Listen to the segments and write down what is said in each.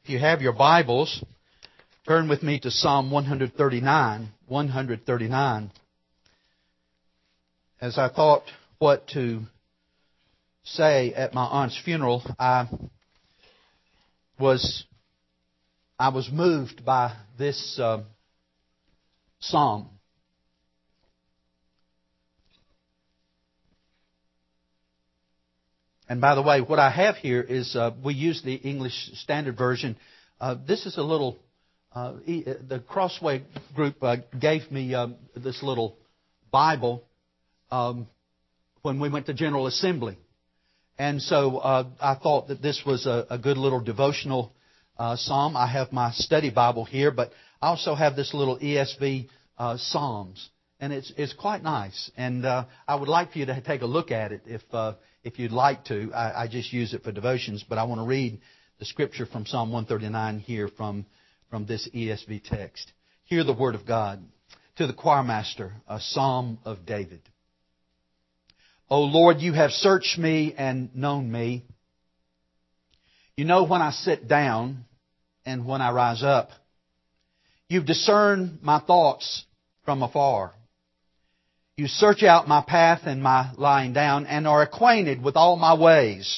If you have your Bibles, turn with me to Psalm 139. 139. As I thought what to say at my aunt's funeral, I was moved by this psalm. And by the way, what I have here is we use the English Standard Version. This is a little. The Crossway group gave me this little Bible when we went to General Assembly, and so I thought that this was a good little devotional psalm. I have my study Bible here, but I also have this little ESV Psalms, and it's quite nice. And I would like for you to take a look at it if you'd like to. I just use it for devotions, but I want to read the scripture from Psalm 139 here from this ESV text. Hear the word of God. To the choirmaster, a psalm of David. O Lord, you have searched me and known me. You know when I sit down and when I rise up. You've discerned my thoughts from afar. You search out my path and my lying down and are acquainted with all my ways.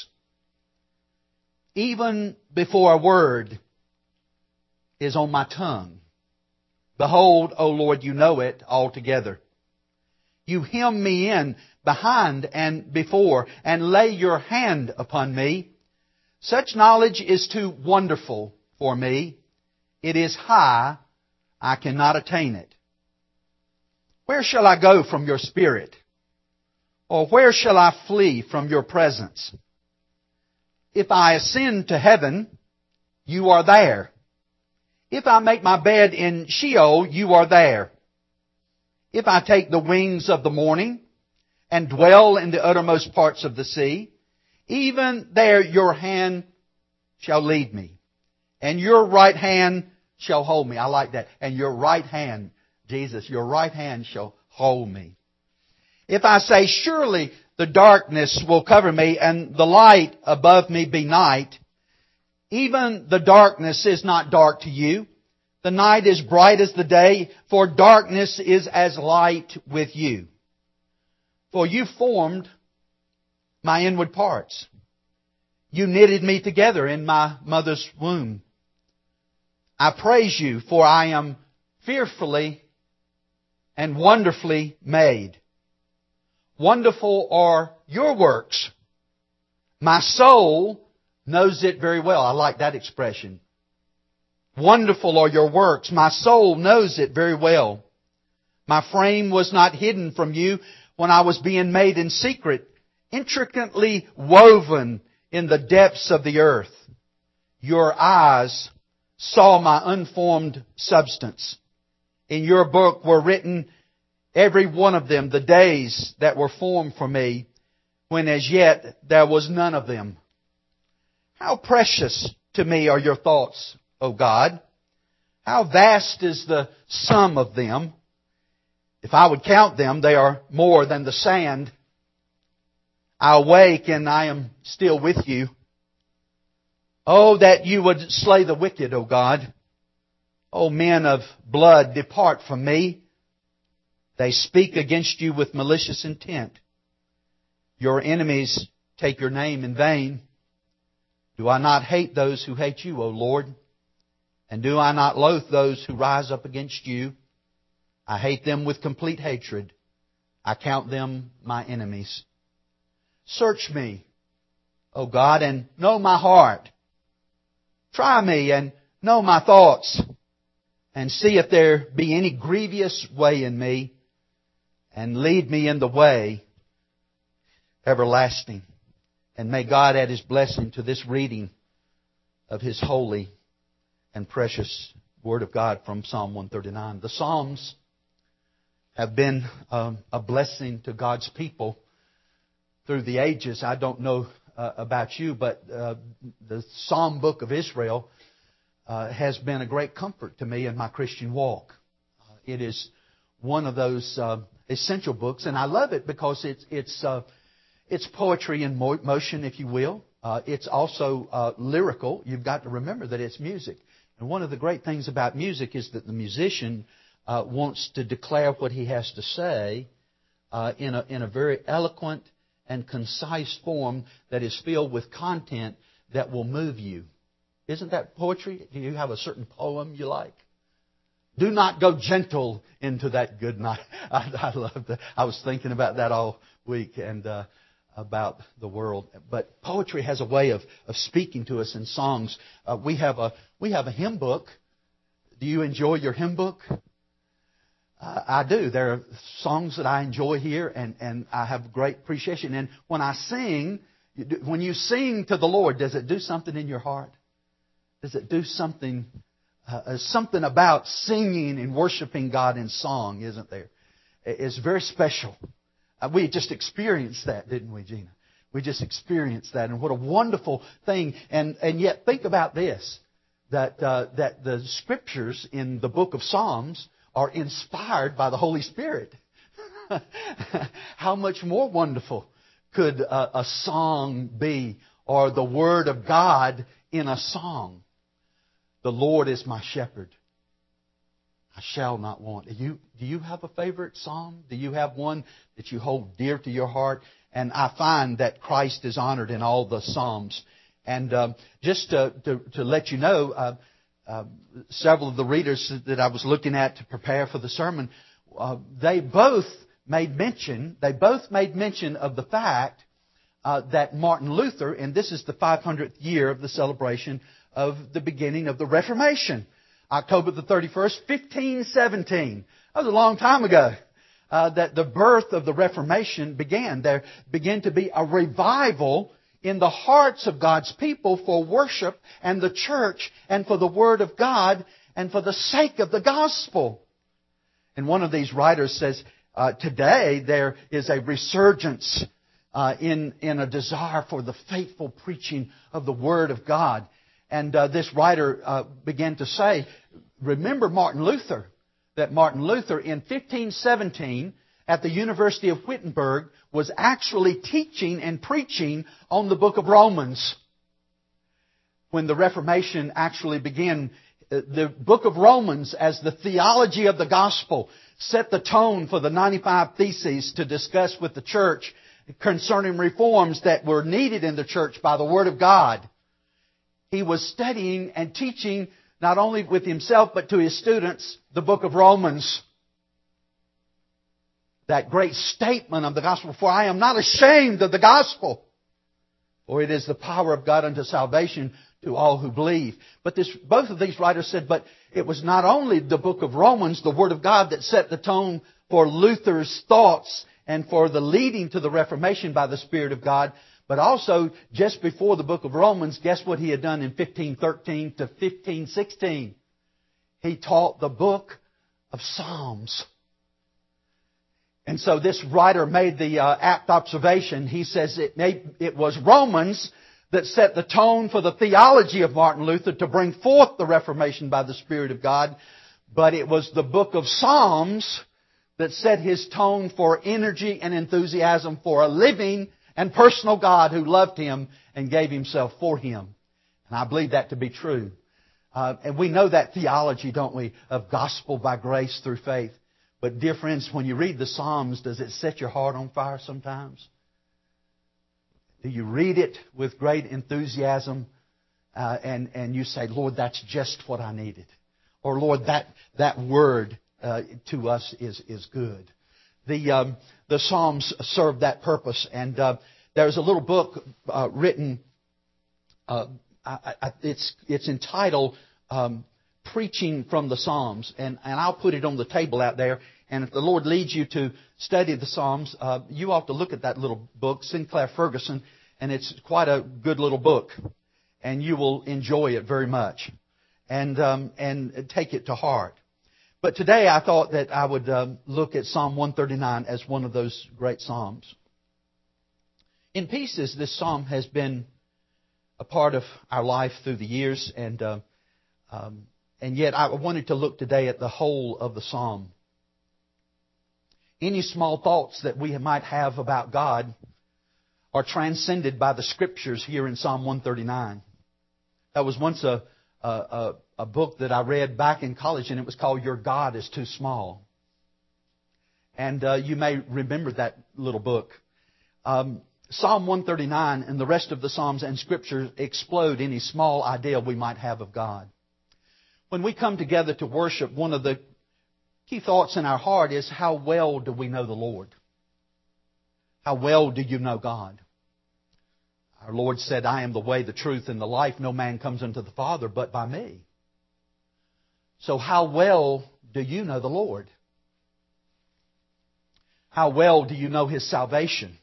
Even before a word is on my tongue, behold, O Lord, you know it altogether. You hem me in behind and before, and lay your hand upon me. Such knowledge is too wonderful for me. It is high, I cannot attain it. Where shall I go from your spirit? Or where shall I flee from your presence? If I ascend to heaven, you are there. If I make my bed in Sheol, you are there. If I take the wings of the morning and dwell in the uttermost parts of the sea, even there your hand shall lead me, and your right hand shall hold me. I like that. And your right hand, Jesus, your right hand shall hold me. If I say, surely the darkness will cover me, and the light above me be night, even the darkness is not dark to you. The night is bright as the day, for darkness is as light with you. For you formed my inward parts. You knitted me together in my mother's womb. I praise you, for I am fearfully and wonderfully made. Wonderful are your works. My soul knows it very well. I like that expression. Wonderful are your works. My soul knows it very well. My frame was not hidden from you when I was being made in secret, intricately woven in the depths of the earth. Your eyes saw my unformed substance. In your book were written, every one of them, the days that were formed for me, when as yet there was none of them. How precious to me are your thoughts, O God. How vast is the sum of them. If I would count them, they are more than the sand. I awake and I am still with you. Oh, that you would slay the wicked, O God. O men of blood, depart from me. They speak against you with malicious intent. Your enemies take your name in vain. Do I not hate those who hate you, O Lord? And do I not loathe those who rise up against you? I hate them with complete hatred. I count them my enemies. Search me, O God, and know my heart. Try me and know my thoughts, and see if there be any grievous way in me, and lead me in the way everlasting. And may God add His blessing to this reading of His holy and precious Word of God from Psalm 139. The Psalms have been a blessing to God's people through the ages. I don't know about you, but the Psalm book of Israel has been a great comfort to me in my Christian walk. It is one of those essential books, and I love it because it's poetry in motion, if you will. It's also lyrical. You've got to remember that it's music. And one of the great things about music is that the musician wants to declare what he has to say in a very eloquent and concise form that is filled with content that will move you. Isn't that poetry? Do you have a certain poem you like? Do not go gentle into that good night. I love that. I was thinking about that all week and about the world. But poetry has a way of speaking to us in songs. We have a hymn book. Do you enjoy your hymn book? I do. There are songs that I enjoy here, and I have great appreciation. And when I sing, when you sing to the Lord, does it do something in your heart? Does it do something? Something about singing and worshiping God in song, isn't there? It's very special. We just experienced that, didn't we, Gina? We just experienced that, and what a wonderful thing. And yet, think about this: that the scriptures in the book of Psalms are inspired by the Holy Spirit. How much more wonderful could a song be, or the Word of God in a song? The Lord is my shepherd. I shall not want. Do you have a favorite psalm? Do you have one that you hold dear to your heart? And I find that Christ is honored in all the psalms. And just to let you know, several of the readers that I was looking at to prepare for the sermon, they both made mention of the fact that Martin Luther, and this is the 500th year of the celebration of the beginning of the Reformation, October the 31st, 1517. That was a long time ago that the birth of the Reformation began. There began to be a revival in the hearts of God's people for worship and the church and for the Word of God and for the sake of the gospel. And one of these writers says, today there is a resurgence in a desire for the faithful preaching of the Word of God. And this writer began to say, remember Martin Luther, that Martin Luther in 1517 at the University of Wittenberg was actually teaching and preaching on the book of Romans. When the Reformation actually began, the book of Romans as the theology of the gospel set the tone for the 95 Theses to discuss with the church concerning reforms that were needed in the church by the Word of God. He was studying and teaching not only with himself but to his students the book of Romans. That great statement of the gospel, for I am not ashamed of the gospel, for it is the power of God unto salvation to all who believe. But both of these writers said, but it was not only the book of Romans, the Word of God, that set the tone for Luther's thoughts and for the leading to the Reformation by the Spirit of God, but also, just before the book of Romans, guess what he had done in 1513 to 1516? He taught the book of Psalms. And so this writer made the apt observation. He says it was Romans that set the tone for the theology of Martin Luther to bring forth the Reformation by the Spirit of God. But it was the book of Psalms that set his tone for energy and enthusiasm for a living and personal God who loved him and gave himself for him. And I believe that to be true. And we know that theology, don't we, of gospel by grace through faith. But dear friends, when you read the Psalms, does it set your heart on fire sometimes? Do you read it with great enthusiasm and you say, Lord, that's just what I needed? Or Lord, that word to us is good. The Psalms serve that purpose. And there's a little book written, it's entitled Preaching from the Psalms. And I'll put it on the table out there. And if the Lord leads you to study the Psalms, you ought to look at that little book, Sinclair Ferguson. And it's quite a good little book. And you will enjoy it very much. And take it to heart. But today I thought that I would look at Psalm 139 as one of those great psalms. In pieces, this psalm has been a part of our life through the years, and yet I wanted to look today at the whole of the psalm. Any small thoughts that we might have about God are transcended by the Scriptures here in Psalm 139. That was once a book that I read back in college, and it was called Your God is Too Small. And you may remember that little book. Psalm 139 and the rest of the Psalms and Scriptures explode any small idea we might have of God. When we come together to worship, one of the key thoughts in our heart is, how well do we know the Lord? How well do you know God? Our Lord said, I am the way, the truth, and the life. No man comes unto the Father but by me. So how well do you know the Lord? How well do you know His salvation?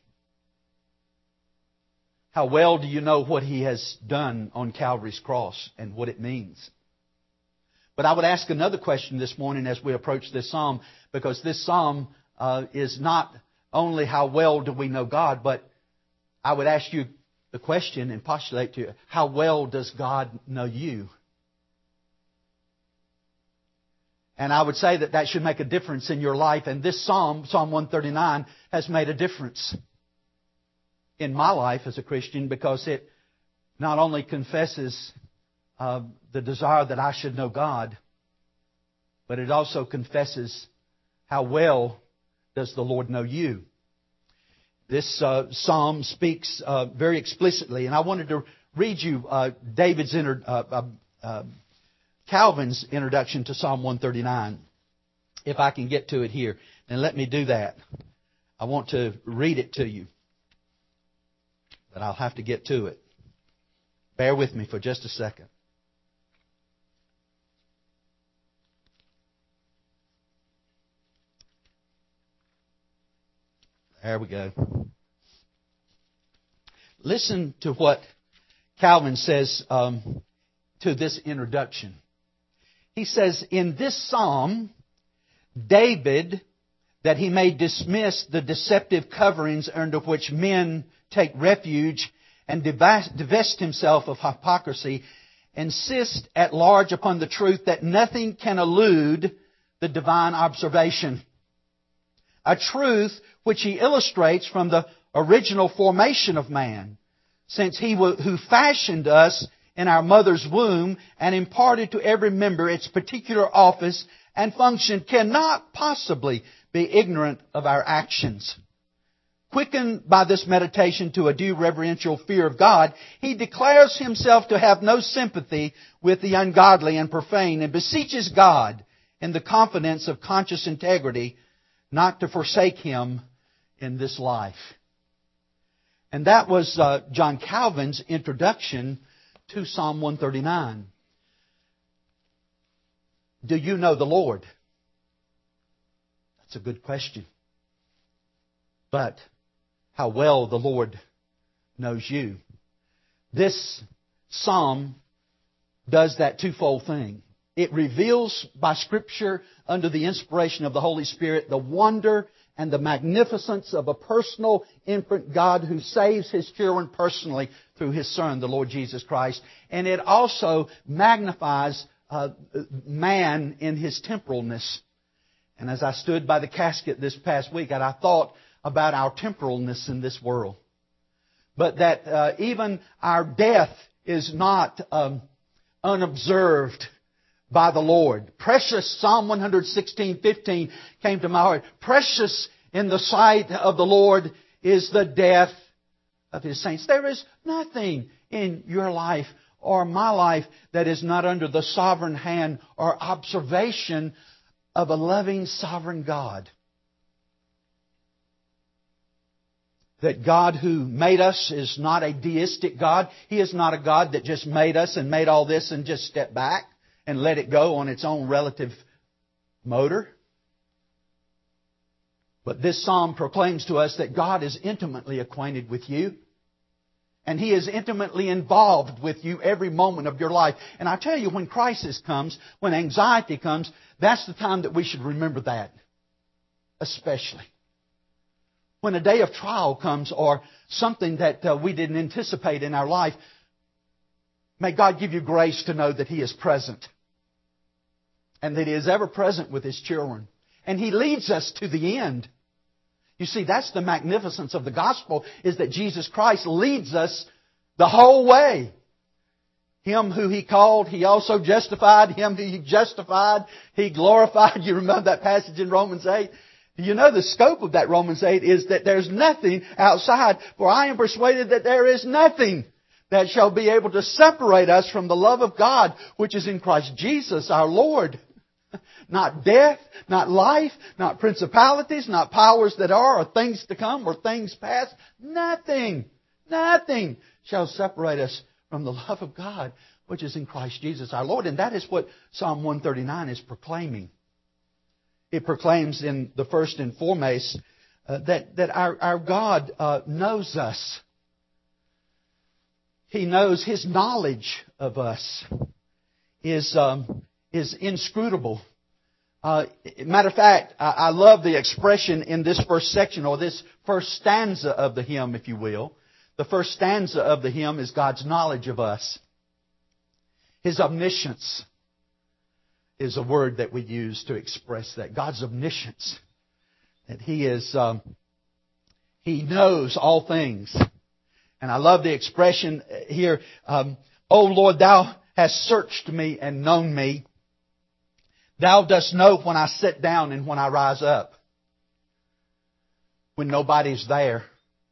How well do you know what He has done on Calvary's cross and what it means? But I would ask another question this morning as we approach this psalm, because this psalm is not only how well do we know God, but I would ask you the question and postulate to you, how well does God know you? And I would say that that should make a difference in your life. And this psalm, Psalm 139, has made a difference in my life as a Christian, because it not only confesses the desire that I should know God, but it also confesses how well does the Lord know you. This psalm speaks very explicitly, and I wanted to read you Calvin's introduction to Psalm 139, if I can get to it here. And let me do that. I want to read it to you, but I'll have to get to it. Bear with me for just a second. There we go. Listen to what Calvin says to this introduction. He says, in this psalm, David, that he may dismiss the deceptive coverings under which men take refuge and divest himself of hypocrisy, insist at large upon the truth that nothing can elude the divine observation. A truth which he illustrates from the original formation of man, since He who fashioned us in our mother's womb and imparted to every member its particular office and function cannot possibly be ignorant of our actions. Quickened by this meditation to a due reverential fear of God, he declares himself to have no sympathy with the ungodly and profane, and beseeches God in the confidence of conscious integrity not to forsake Him in this life. And that was John Calvin's introduction to Psalm 139. Do you know the Lord? That's a good question. But how well the Lord knows you. This psalm does that twofold thing. It reveals by Scripture, under the inspiration of the Holy Spirit, the wonder and the magnificence of a personal, infinite God who saves His children personally through His Son, the Lord Jesus Christ. And it also magnifies man in his temporalness. And as I stood by the casket this past week, and I thought about our temporalness in this world. But that even our death is not unobserved by the Lord. Precious, Psalm 116:15 came to my heart. Precious in the sight of the Lord is the death of His saints. There is nothing in your life or my life that is not under the sovereign hand or observation of a loving, sovereign God. That God who made us is not a deistic God. He is not a God that just made us and made all this and just stepped back and let it go on its own relative motor. But this psalm proclaims to us that God is intimately acquainted with you. And He is intimately involved with you every moment of your life. And I tell you, when crisis comes, when anxiety comes, that's the time that we should remember that. Especially. When a day of trial comes or something that we didn't anticipate in our life, may God give you grace to know that He is present. And that He is ever present with His children. And He leads us to the end. You You see, that's the magnificence of the gospel, is that Jesus Christ leads us the whole way. Him who He called, He also justified. Him who He justified, He glorified. You remember that passage in Romans 8? You know the scope of that Romans 8 is that there's nothing outside. For I am persuaded that there is nothing that shall be able to separate us from the love of God, which is in Christ Jesus our Lord. Not death, not life, not principalities, not powers that are, or things to come, or things past. Nothing shall separate us from the love of God, which is in Christ Jesus our Lord. And that is what Psalm 139 is proclaiming. It proclaims in the first and foremost that our God knows us. He knows His knowledge of us is inscrutable. Matter of fact, I love the expression in this first section, or this first stanza of the hymn, if you will. The first stanza of the hymn is God's knowledge of us. His omniscience is a word that we use to express that. God's omniscience. That He knows all things. And I love the expression here, O Lord, Thou hast searched me and known me. Thou dost know when I sit down and when I rise up. When nobody's there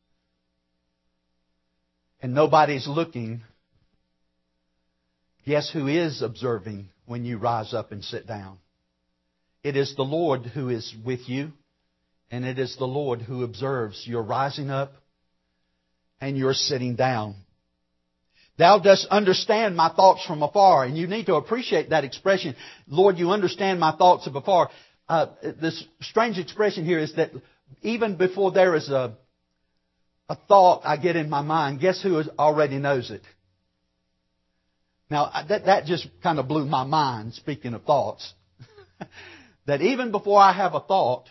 and nobody's looking, guess who is observing when you rise up and sit down? It is the Lord who is with you, and it is the Lord who observes your rising up and your sitting down. Thou dost understand my thoughts from afar. And you need to appreciate that expression. Lord, you understand my thoughts from afar. This strange expression here is that even before there is a thought I get in my mind, guess who already knows it? Now, that just kind of blew my mind, speaking of thoughts. That even before I have a thought,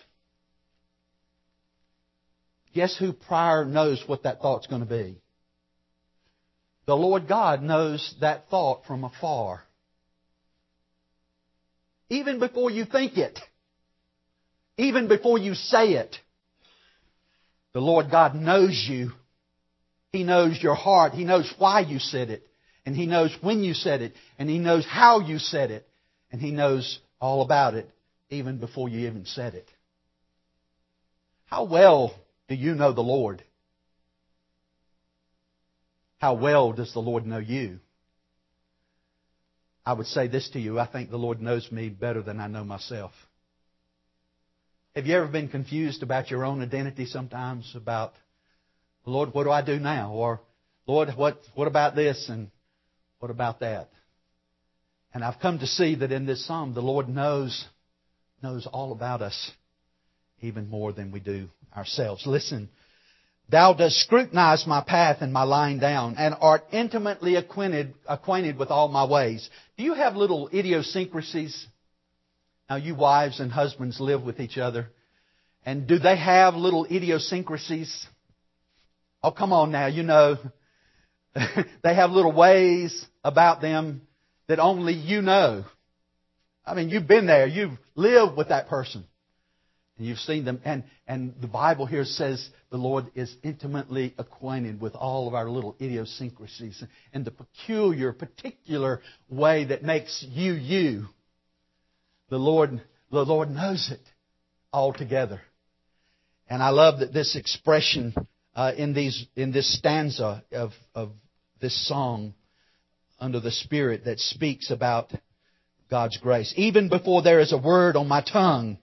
guess who prior knows what that thought's going to be? The Lord God knows that thought from afar. Even before you think it. Even before you say it. The Lord God knows you. He knows your heart. He knows why you said it. And He knows when you said it. And He knows how you said it. And He knows all about it even before you even said it. How well do you know the Lord? How well does the Lord know you? I would say this to you. I think the Lord knows me better than I know myself. Have you ever been confused about your own identity sometimes? About, Lord, what do I do now? Or, Lord, what about this and what about that? And I've come to see that in this psalm, the Lord knows all about us even more than we do ourselves. Listen. Thou dost scrutinize my path and my lying down, and art intimately acquainted with all my ways. Do you have little idiosyncrasies? Now, you wives and husbands live with each other. And do they have little idiosyncrasies? Oh, come on now, you know. They have little ways about them that only you know. I mean, you've been there. You've lived with that person. And you've seen them. And the Bible here says the Lord is intimately acquainted with all of our little idiosyncrasies and the particular way that makes you, you. The Lord knows it altogether. And I love that this expression in this stanza of this song under the Spirit that speaks about God's grace. Even before there is a word on my tongue,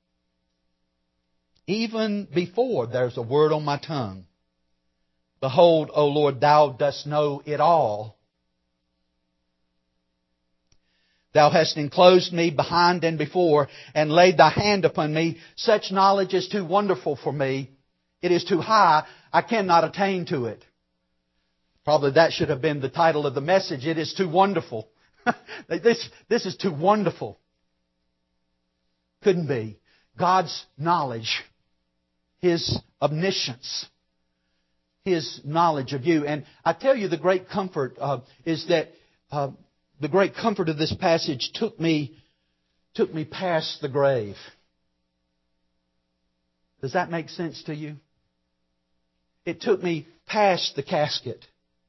even before there's a word on my tongue, behold, O Lord, Thou dost know it all. Thou hast enclosed me behind and before, and laid Thy hand upon me. Such knowledge is too wonderful for me. It is too high. I cannot attain to it. Probably that should have been the title of the message. It is too wonderful. This is too wonderful. Couldn't be. God's knowledge, His omniscience, His knowledge of you. And I tell you, the great comfort is that the great comfort of this passage took me past the grave. Does that make sense to you? It took me past the casket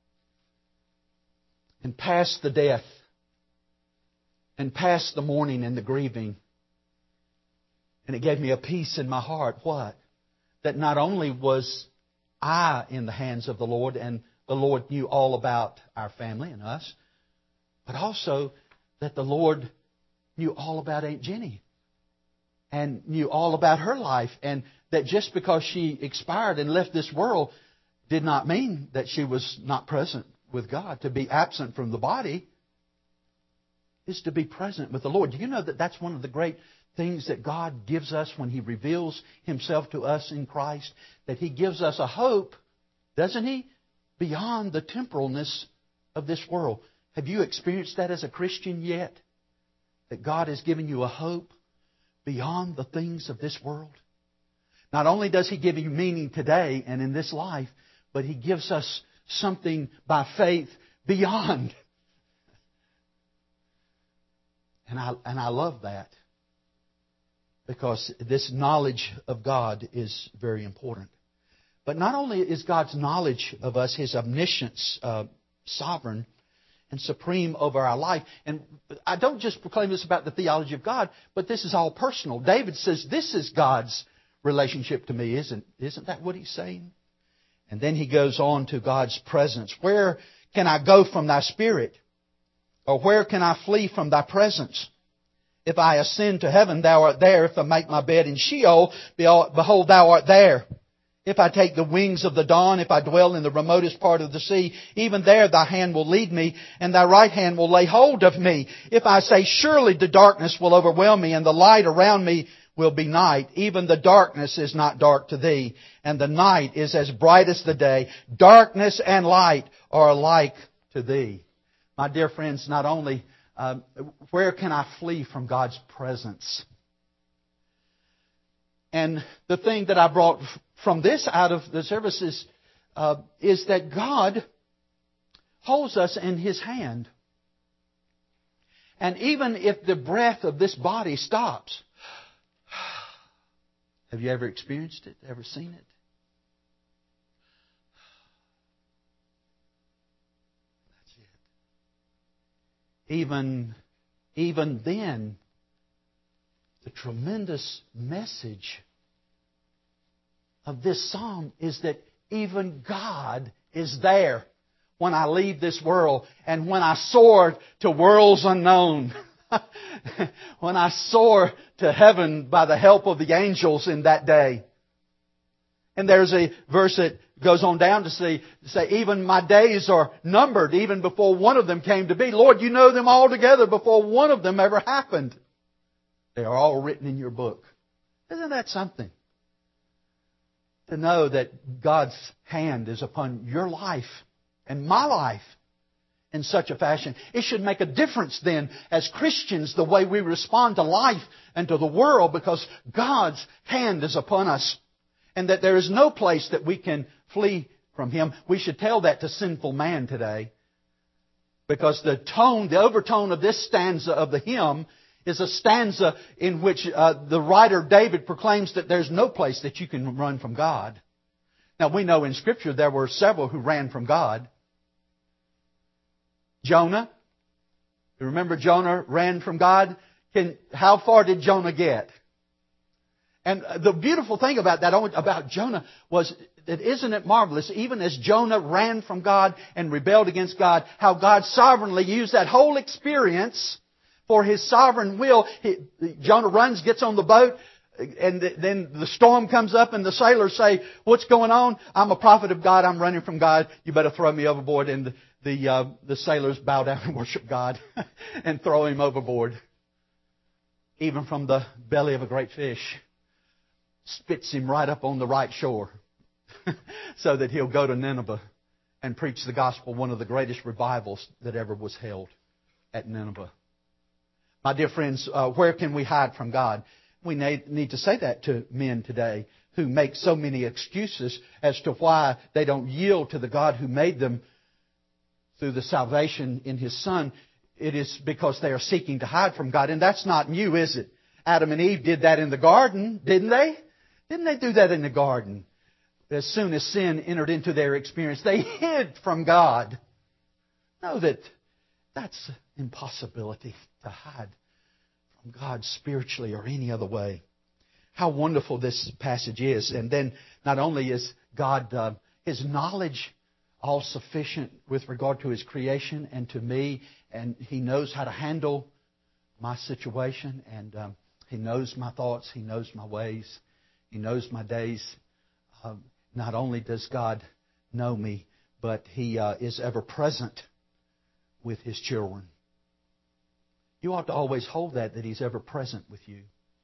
and past the death and past the mourning and the grieving. And it gave me a peace in my heart. What? That not only was I in the hands of the Lord, and the Lord knew all about our family and us, but also that the Lord knew all about Aunt Jenny and knew all about her life, and that just because she expired and left this world did not mean that she was not present with God. To be absent from the body is to be present with the Lord. Do you know that that's one of the great things that God gives us when He reveals Himself to us in Christ? That He gives us a hope, doesn't He? Beyond the temporalness of this world. Have you experienced that as a Christian yet? That God has given you a hope beyond the things of this world? Not only does He give you meaning today and in this life, but He gives us something by faith beyond. And I love that, because this knowledge of God is very important. But not only is God's knowledge of us, His omniscience, sovereign and supreme over our life. And I don't just proclaim this about the theology of God, but this is all personal. David says, this is God's relationship to me. Isn't that what he's saying? And then he goes on to God's presence. Where can I go from Thy Spirit? Or where can I flee from Thy presence? If I ascend to heaven, Thou art there. If I make my bed in Sheol, behold, Thou art there. If I take the wings of the dawn, if I dwell in the remotest part of the sea, even there Thy hand will lead me, and Thy right hand will lay hold of me. If I say, surely the darkness will overwhelm me, and the light around me will be night, even the darkness is not dark to Thee, and the night is as bright as the day. Darkness and light are alike to Thee. My dear friends, not only where can I flee from God's presence? And the thing that I brought from this out of the service is that God holds us in His hand. And even if the breath of this body stops, have you ever experienced it? Ever seen it? That's it. Even then, the tremendous message of this psalm is that even God is there when I leave this world and when I soar to worlds unknown. When I soar to heaven by the help of the angels in that day. And there's a verse that goes on down to say, even my days are numbered even before one of them came to be. Lord, You know them all together before one of them ever happened. They are all written in Your book. Isn't that something? To know that God's hand is upon your life and my life in such a fashion. It should make a difference then as Christians the way we respond to life and to the world, because God's hand is upon us. And that there is no place that we can flee from Him. We should tell that to sinful man today. Because the overtone of this stanza of the hymn is a stanza in which the writer David proclaims that there's no place that you can run from God. Now we know in Scripture there were several who ran from God. Jonah. You remember Jonah ran from God? How far did Jonah get? And the beautiful thing about that, about Jonah, was that isn't it marvelous, even as Jonah ran from God and rebelled against God, how God sovereignly used that whole experience for His sovereign will. Jonah runs, gets on the boat, and then the storm comes up and the sailors say, what's going on? I'm a prophet of God. I'm running from God. You better throw me overboard. And the sailors bow down and worship God and throw him overboard. Even from the belly of a great fish. Spits him right up on the right shore so that he'll go to Nineveh and preach the gospel, one of the greatest revivals that ever was held at Nineveh. My dear friends, where can we hide from God? We need to say that to men today who make so many excuses as to why they don't yield to the God who made them through the salvation in His Son. It is because they are seeking to hide from God. And that's not new, is it? Adam and Eve did that in the garden, didn't they? Didn't they do that in the garden? As soon as sin entered into their experience, they hid from God. Know that that's an impossibility to hide from God spiritually or any other way. How wonderful this passage is. And then not only is God, His knowledge all sufficient with regard to His creation and to me, and He knows how to handle my situation, and He knows my thoughts, He knows my ways, He knows my days. Not only does God know me, but He is ever present with His children. You ought to always hold that He's ever present with you.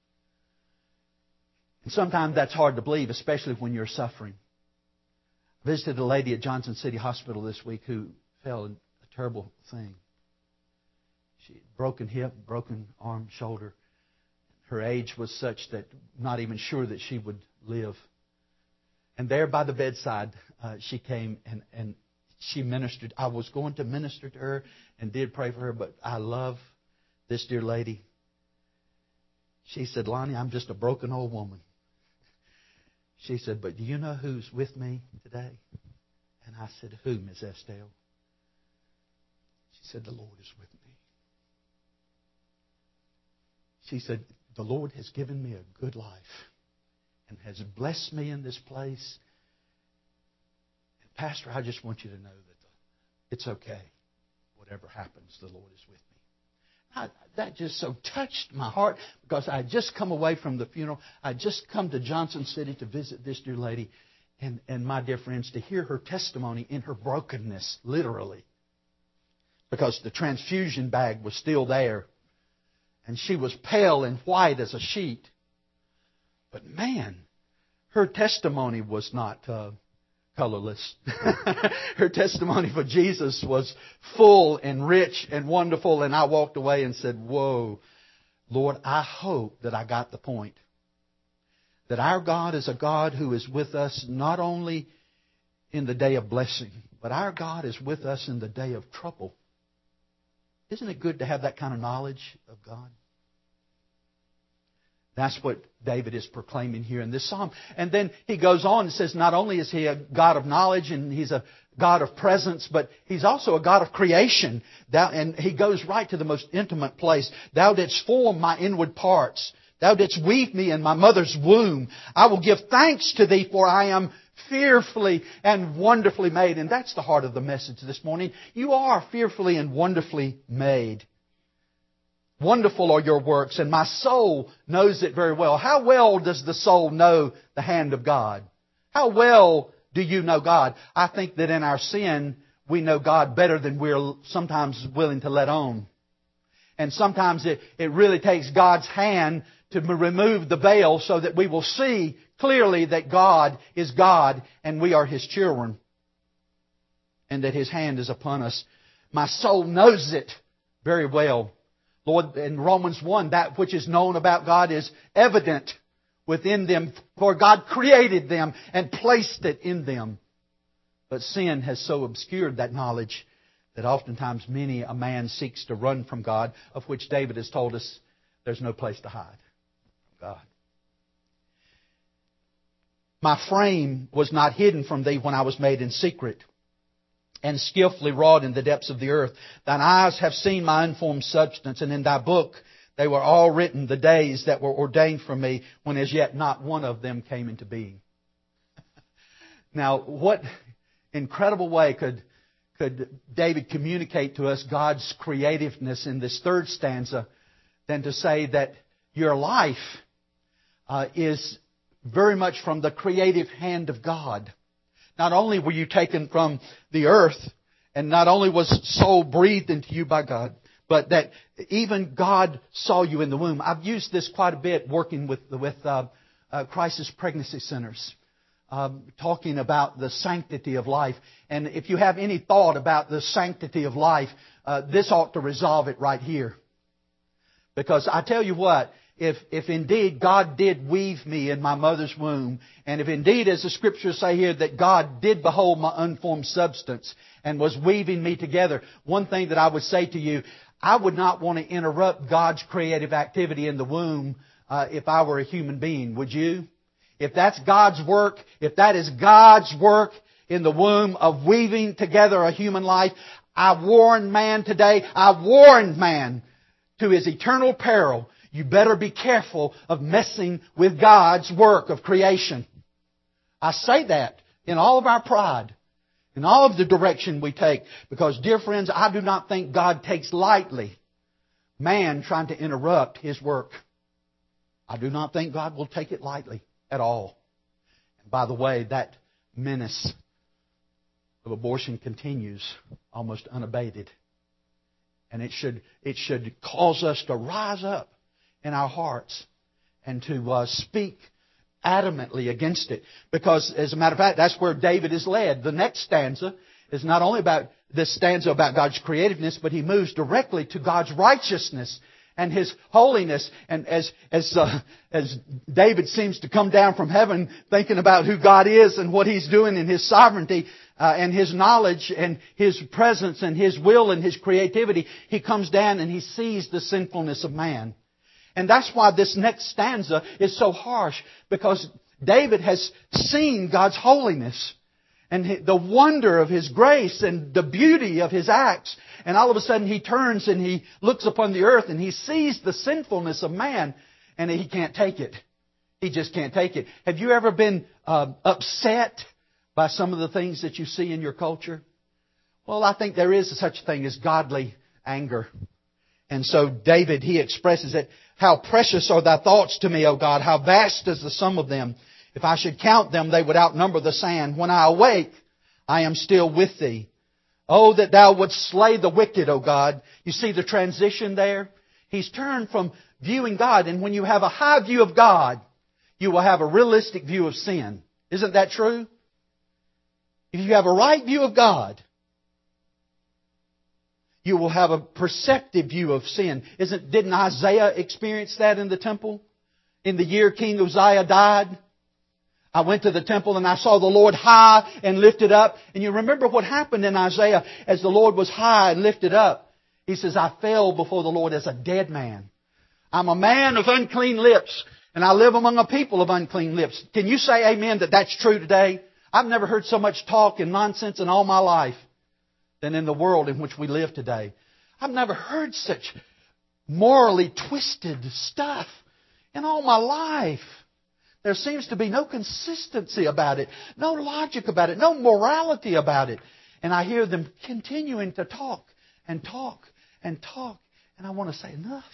And sometimes that's hard to believe, especially when you're suffering. I visited a lady at Johnson City Hospital this week who fell in a terrible thing. She had broken hip, broken arm, shoulder. Her age was such that not even sure that she would live. And there by the bedside, she came and she ministered. I was going to minister to her and did pray for her, but I love this dear lady. She said, Lonnie, I'm just a broken old woman. She said, but do you know who's with me today? And I said, who, Miss Estelle? She said, the Lord is with me. She said, the Lord has given me a good life and has blessed me in this place. And Pastor, I just want you to know that it's okay. Whatever happens, the Lord is with me. That just so touched my heart because I had just come away from the funeral. I had just come to Johnson City to visit this dear lady. And my dear friends, to hear her testimony in her brokenness, literally. Because the transfusion bag was still there. And she was pale and white as a sheet. But man, her testimony was not colorless. Her testimony for Jesus was full and rich and wonderful. And I walked away and said, whoa, Lord, I hope that I got the point. That our God is a God who is with us not only in the day of blessing, but our God is with us in the day of trouble. Isn't it good to have that kind of knowledge of God? That's what David is proclaiming here in this psalm. And then he goes on and says not only is He a God of knowledge and He's a God of presence, but He's also a God of creation. And he goes right to the most intimate place. Thou didst form my inward parts. Thou didst weave me in my mother's womb. I will give thanks to Thee, for I am fearfully and wonderfully made. And that's the heart of the message this morning. You are fearfully and wonderfully made. Wonderful are your works, and my soul knows it very well. How well does the soul know the hand of God? How well do you know God? I think that in our sin, we know God better than we're sometimes willing to let on. And sometimes it really takes God's hand to remove the veil so that we will see clearly that God is God and we are His children. And that His hand is upon us. My soul knows it very well. Lord, in Romans 1, that which is known about God is evident within them, for God created them and placed it in them. But sin has so obscured that knowledge that oftentimes many a man seeks to run from God, of which David has told us there's no place to hide from God. My frame was not hidden from Thee when I was made in secret, and skillfully wrought in the depths of the earth. Thine eyes have seen my unformed substance, and in Thy book they were all written, the days that were ordained for me, when as yet not one of them came into being. Now, what incredible way could David communicate to us God's creativeness in this third stanza than to say that your life is very much from the creative hand of God. Not only were you taken from the earth, and not only was soul breathed into you by God, but that even God saw you in the womb. I've used this quite a bit working with crisis pregnancy centers, talking about the sanctity of life. And if you have any thought about the sanctity of life, this ought to resolve it right here. Because I tell you what, if indeed God did weave me in my mother's womb, and if indeed, as the Scriptures say here, that God did behold my unformed substance and was weaving me together, one thing that I would say to you, I would not want to interrupt God's creative activity in the womb if I were a human being. Would you? if that's God's work, if that is God's work in the womb of weaving together a human life, I warn man today, I warned man to his eternal peril. You better be careful of messing with God's work of creation. I say that in all of our pride, in all of the direction we take, because, dear friends, I do not think God takes lightly man trying to interrupt His work. I do not think God will take it lightly at all. And by the way, that menace of abortion continues almost unabated. And it should cause us to rise up in our hearts and to speak adamantly against it. Because, as a matter of fact, that's where David is led. The next stanza is not only about this stanza about God's creativeness, but he moves directly to God's righteousness and His holiness. And as David seems to come down from heaven thinking about who God is and what He's doing in His sovereignty and His knowledge and His presence and His will and His creativity, he comes down and he sees the sinfulness of man. And that's why this next stanza is so harsh, because David has seen God's holiness and the wonder of His grace and the beauty of His acts. And all of a sudden he turns and he looks upon the earth and he sees the sinfulness of man, and he can't take it. He just can't take it. Have you ever been upset by some of the things that you see in your culture? Well, I think there is such a thing as godly anger. And so David, he expresses it. How precious are Thy thoughts to me, O God! How vast is the sum of them! If I should count them, they would outnumber the sand. When I awake, I am still with Thee. Oh, that Thou wouldst slay the wicked, O God! You see the transition there? He's turned from viewing God. And when you have a high view of God, you will have a realistic view of sin. Isn't that true? If you have a right view of God, you will have a perceptive view of sin. Didn't Isaiah experience that in the temple? In the year King Uzziah died? I went to the temple and I saw the Lord high and lifted up. And you remember what happened in Isaiah as the Lord was high and lifted up. He says, I fell before the Lord as a dead man. I'm a man of unclean lips, and I live among a people of unclean lips. Can you say amen that that's true today? I've never heard so much talk and nonsense in all my life than in the world in which we live today. I've never heard such morally twisted stuff in all my life. There seems to be no consistency about it, no logic about it, no morality about it. And I hear them continuing to talk and talk and talk. And I want to say, enough.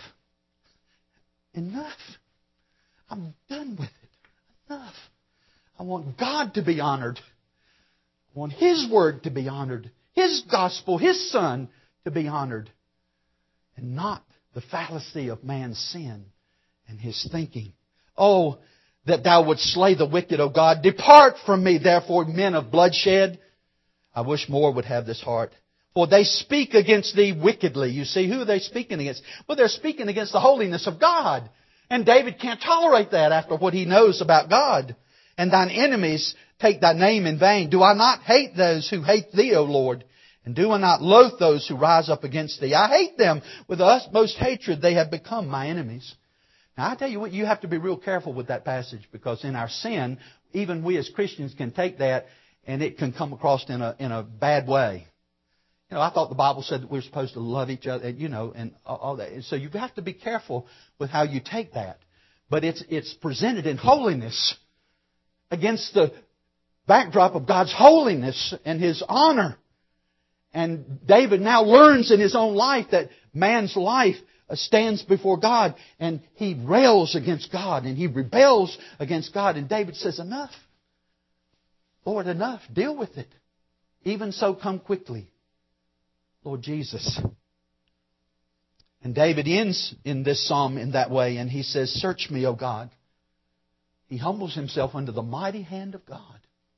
Enough. I'm done with it. Enough. I want God to be honored. I want His Word to be honored. His gospel, His Son to be honored. And not the fallacy of man's sin and his thinking. Oh, that Thou wouldst slay the wicked, O God. Depart from me, therefore, men of bloodshed. I wish more would have this heart. For they speak against Thee wickedly. You see, who are they speaking against? Well, they're speaking against the holiness of God. And David can't tolerate that after what he knows about God. And Thine enemies take Thy name in vain. Do I not hate those who hate Thee, O Lord? And do I not loathe those who rise up against Thee? I hate them with the utmost hatred. They have become my enemies. Now, I tell you what, you have to be real careful with that passage, because in our sin, even we as Christians can take that and it can come across in a bad way. You know, I thought the Bible said that we're supposed to love each other, and all that. So you have to be careful with how you take that. But it's presented in holiness against the backdrop of God's holiness and His honor. And David now learns in his own life that man's life stands before God, and he rails against God and he rebels against God. And David says, enough. Lord, enough. Deal with it. Even so, come quickly, Lord Jesus. And David ends in this psalm in that way, and he says, search me, O God. He humbles himself under the mighty hand of God.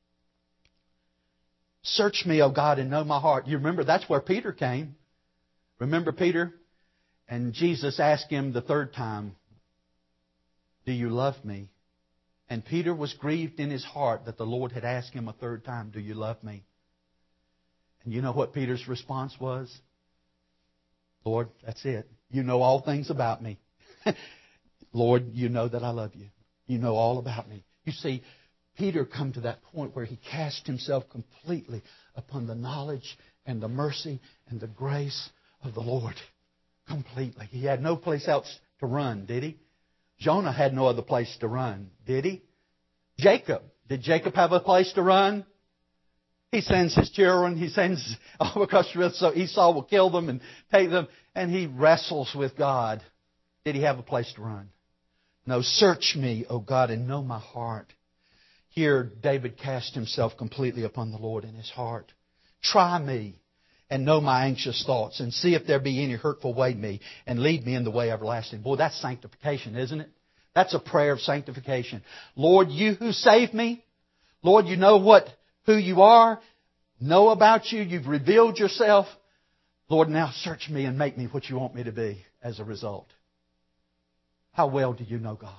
Search me, O God, and know my heart. You remember that's where Peter came. Remember Peter? And Jesus asked him the third time, do you love me? And Peter was grieved in his heart that the Lord had asked him a third time, do you love me? And you know what Peter's response was? Lord, that's it. You know all things about me. Lord, you know that I love you. You know all about me. You see, Peter come to that point where he cast himself completely upon the knowledge and the mercy and the grace of the Lord. Completely. He had no place else to run, did he? Jonah had no other place to run, did he? Jacob. Did Jacob have a place to run? He sends his children. He sends all across the river so Esau will kill them and take them. And he wrestles with God. Did he have a place to run? No. Search me, O God, and know my heart. Here, David cast himself completely upon the Lord in his heart. Try me and know my anxious thoughts, and see if there be any hurtful way in me, and lead me in the way everlasting. Boy, that's sanctification, isn't it? That's a prayer of sanctification. Lord, you who saved me, Lord, you know who you are, know about you, you've revealed yourself. Lord, now search me and make me what you want me to be as a result. How well do you know God?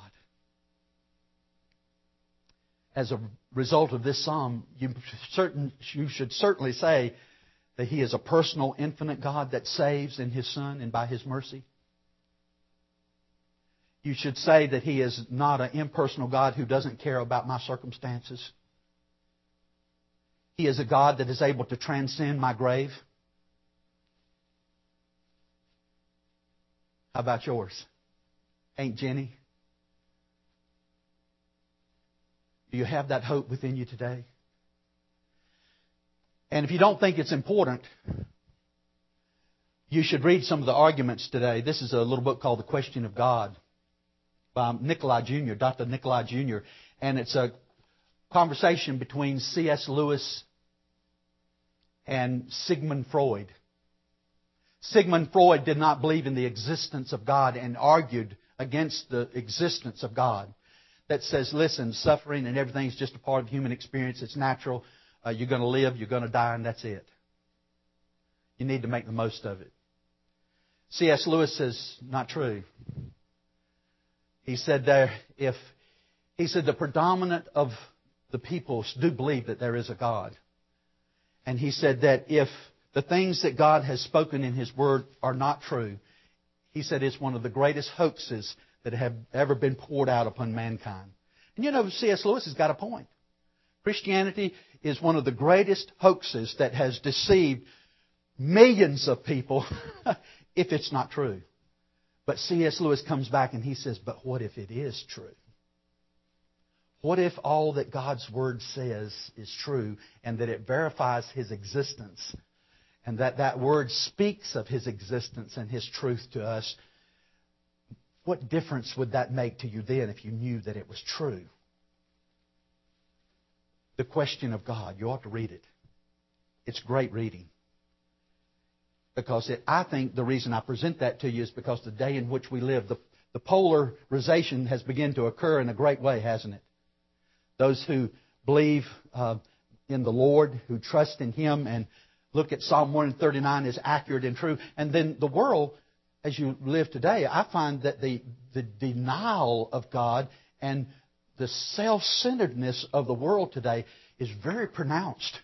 As a result of this psalm, you should certainly say that He is a personal, infinite God that saves in His Son and by His mercy. You should say that He is not an impersonal God who doesn't care about my circumstances. He is a God that is able to transcend my grave. How about yours? Ain't Jenny? Do you have that hope within you today? And if you don't think it's important, you should read some of the arguments today. This is a little book called The Question of God by Nikolai Jr., Dr. Nikolai Jr. And it's a conversation between C.S. Lewis and Sigmund Freud. Sigmund Freud did not believe in the existence of God and argued against the existence of God. That says, listen, suffering and everything is just a part of human experience. It's natural. You're going to live, you're going to die, and that's it. You need to make the most of it. C.S. Lewis says, not true. He said the predominant of the people do believe that there is a God. And he said that if the things that God has spoken in His Word are not true, he said it's one of the greatest hoaxes that have ever been poured out upon mankind. And you know, C.S. Lewis has got a point. Christianity is one of the greatest hoaxes that has deceived millions of people if it's not true. But C.S. Lewis comes back and he says, but what if it is true? What if all that God's Word says is true and that it verifies His existence and that Word speaks of His existence and His truth to us? What difference would that make to you then if you knew that it was true? The Question of God. You ought to read it. It's great reading. Because I think the reason I present that to you is because the day in which we live, the polarization has begun to occur in a great way, hasn't it? Those who believe in the Lord, who trust in Him and look at Psalm 139 as accurate and true. And then the world, as you live today, I find that the denial of God and the self-centeredness of the world today is very pronounced.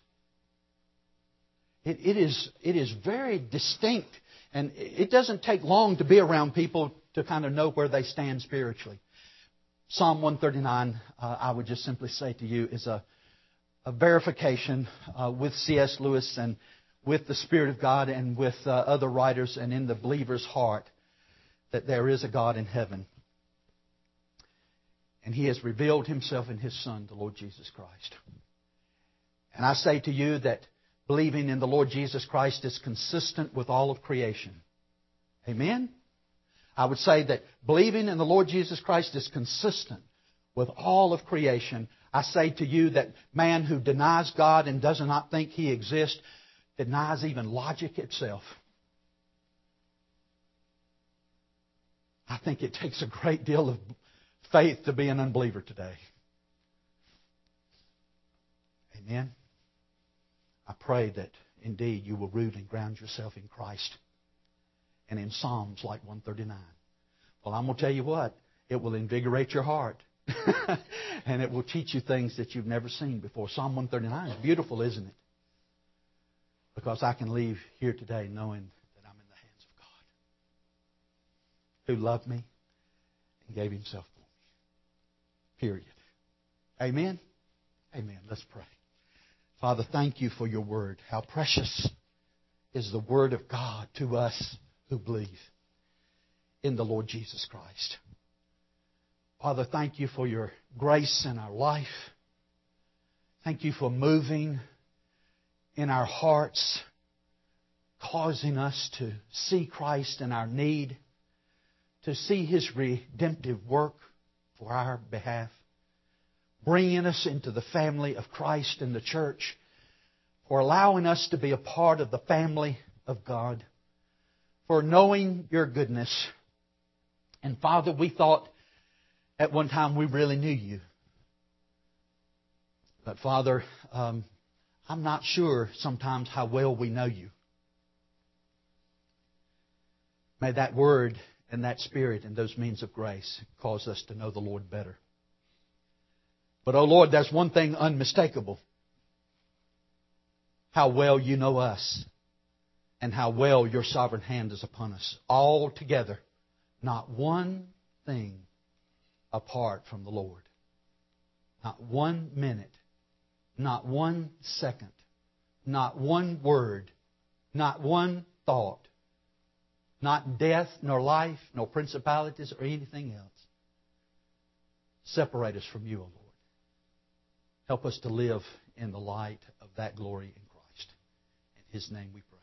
It is very distinct. And it doesn't take long to be around people to kind of know where they stand spiritually. Psalm 139, I would just simply say to you, is a verification with C.S. Lewis and with the Spirit of God and with other writers and in the believer's heart that there is a God in heaven. And He has revealed Himself in His Son, the Lord Jesus Christ. And I say to you that believing in the Lord Jesus Christ is consistent with all of creation. Amen? I would say that believing in the Lord Jesus Christ is consistent with all of creation. I say to you that man who denies God and does not think He exists denies even logic itself. I think it takes a great deal of faith to be an unbeliever today. Amen. I pray that indeed you will root and ground yourself in Christ and in Psalms like 139. Well, I'm going to tell you what, it will invigorate your heart. And it will teach you things that you've never seen before. Psalm 139 is beautiful, isn't it? Because I can leave here today knowing that I'm in the hands of God, who loved me and gave Himself for me. Period. Amen? Amen. Let's pray. Father, thank you for your word. How precious is the word of God to us who believe in the Lord Jesus Christ. Father, thank you for your grace in our life. Thank you for moving in our hearts, causing us to see Christ in our need, to see His redemptive work for our behalf, bringing us into the family of Christ and the church, for allowing us to be a part of the family of God, for knowing your goodness. And Father, we thought at one time we really knew you. But Father, I'm not sure sometimes how well we know you. May that word and that Spirit and those means of grace cause us to know the Lord better. But, oh Lord, there's one thing unmistakable. How well you know us and how well your sovereign hand is upon us. All together, not one thing apart from the Lord. Not 1 minute, not 1 second, not one word, not one thought, not death, nor life, nor principalities, or anything else separate us from you, O Lord. Help us to live in the light of that glory in Christ. In His name we pray.